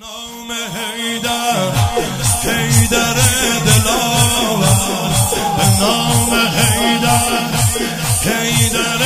نام حیدر حیدر دلاور، به نام حیدر حیدر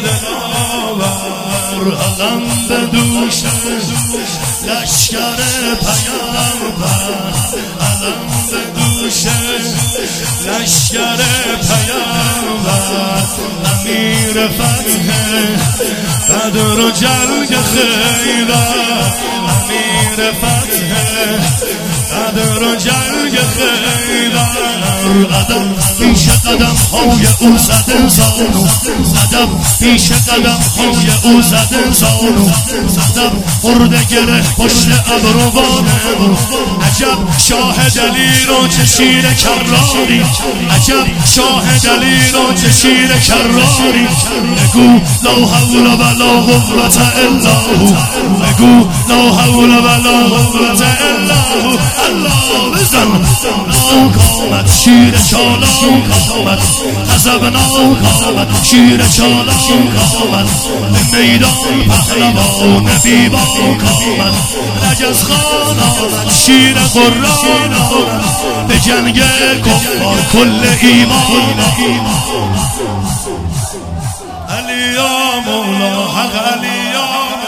دلاور، علم به دوش لشکر پیامبر، علم به دوش لشکر پیامبر، امیر فتح بدر و جنگ خیبر، امیر فتح بدر و جنگ خیبر، قدم پیش قدم های او زده زانو، قدم پیش قدم های او زده زانو، قدم خورده گره پشت ابروانم، عجب شاه دلیر و چه شیر کراری، عجب شاه دلیر و چه شیر کراری، بگو لا حول ولا قوة الا هو، بگو لا حول ولا قوة الا هو، الله بزن ناک آمد شیر چالاک آمد، غضبناک آمد شیر چالاک آمد، به میدان پهلوان بیباک آمد، رجز خان آمد شیر قرآن آمد، به جنگ کفار کل ایمان علی یا مولا حق علی یا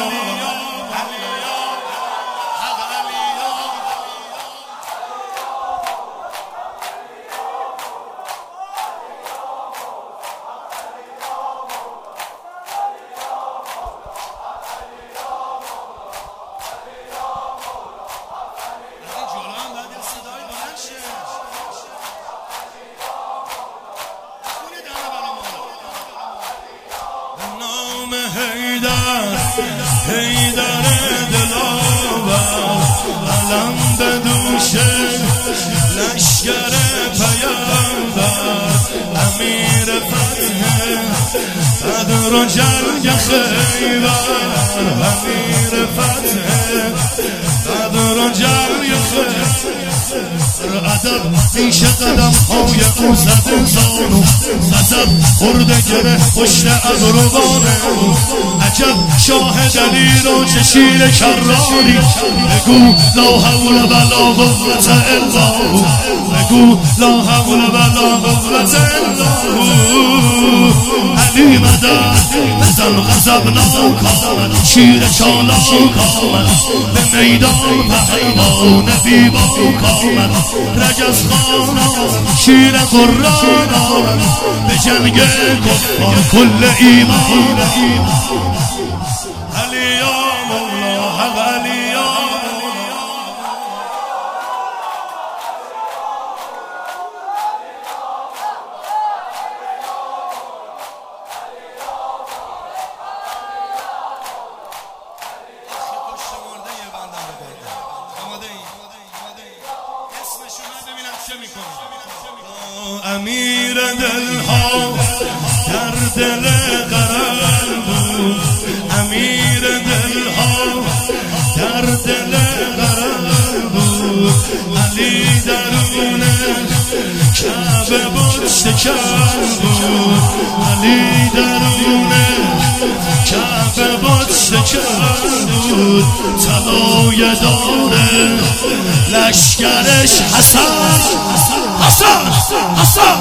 حیدر حیدر دلاور، علم به دوش لشکر پیامبر، امیر فتح بدر و جنگ خیبر، امیر فتح بدر و جنگ خیبر، ادب پیش قدم های او زده زانو، غضب خورده گره پشت ابروانم، عجب شاه دلیر و چه شیر کراری، بگو لا حول ولا قوة الا هو، بگو لا حول ولا قوة الا هو، علی مدد بزن غضبناک آمد شیر چالاک آمد، به میدان پهلوان بیباک آمد، رجز خان آمد شیر قرآن آمد، به جنگ کفار کل ایمان علی یا مولا حق علی یا امیر دلها در دل قرار بود، امیر دلها در دل قرار بود، علی درون کعبه بود شکر بود، علی درون کعبه بود شکر بود، طلای داره لشکرش حسن حسن حسن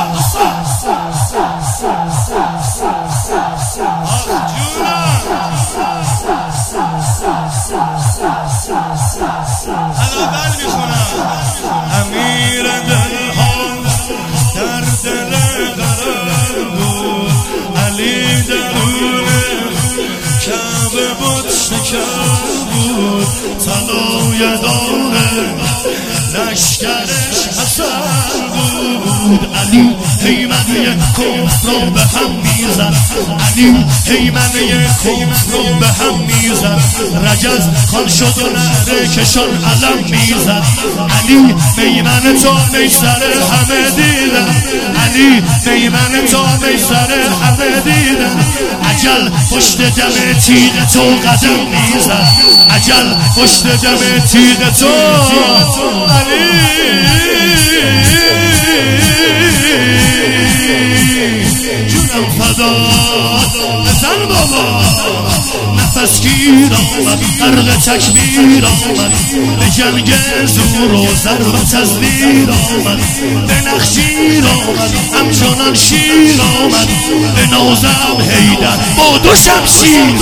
امیر دلها در دل قرار بود، علی درون کعبه بود شکر بود، طلای داره لشکرش حسن بود، علی هیمنه کفر رو به هم میزد، علی هیمنه کفر رو به هم میزد، رجز خان شد و نعره کشان علم میزد، علی میمنه تا میسر همه دیدن، علی میمنه تا میسر همه دیدن، عجل پشت دم تیغ تو قدم میزد، عجل پشت دم تیغ تو علی جونم فدا بزن بابا نفس گیر آمد، غرق تکبیر آمد، به جنگ زور و ضرب و تزویر آمد، به نخجیر آمد همچنان شیر آمد، به نازم حیدر با دو شمشیر.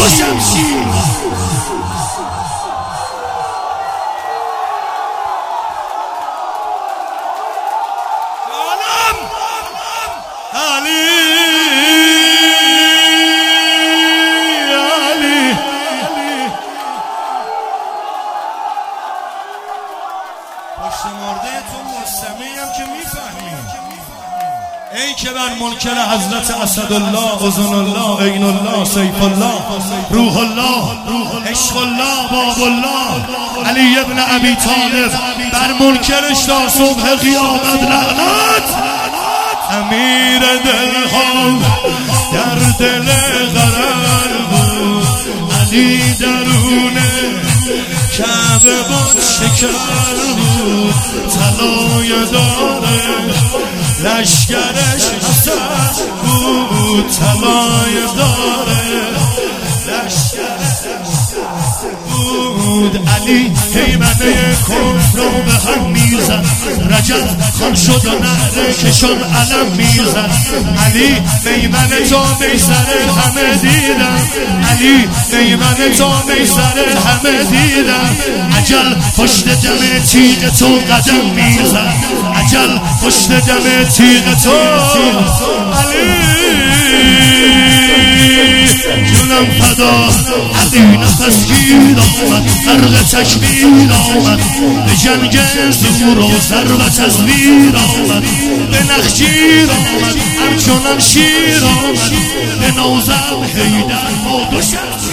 ای که بر منکر حضرت اسدالله، اذن الله، عین الله، سیف الله، روح الله، عشق الله، باب الله، علی ابن ابی طالب بر منکرش تا صبح قیامت لعنت. امیر دلها در دل قرار بود، علی درون کعبه بود شکر بود، طلای داره لشکرش حسن بود، طلای داره لشکرش بود. علی حیمنه کفر رو به هم میزد، رجب خان شد و نهره کشان علم میزد. علی میمنه تا میسره همه دیدم، علی میمنه تا میسره همه دیدم. عجل پشت دم تیغ تو قدم میزد، عجل پشت دم تیغ تو. علی جونم فدا، علی نفس گیر آمد، غرق تکبیر آمد، به جنگ زور و ضرب و تزویر آمد، به نخجیر آمد همچنان شیر آمد، به نازم حیدر با دو شمشیر.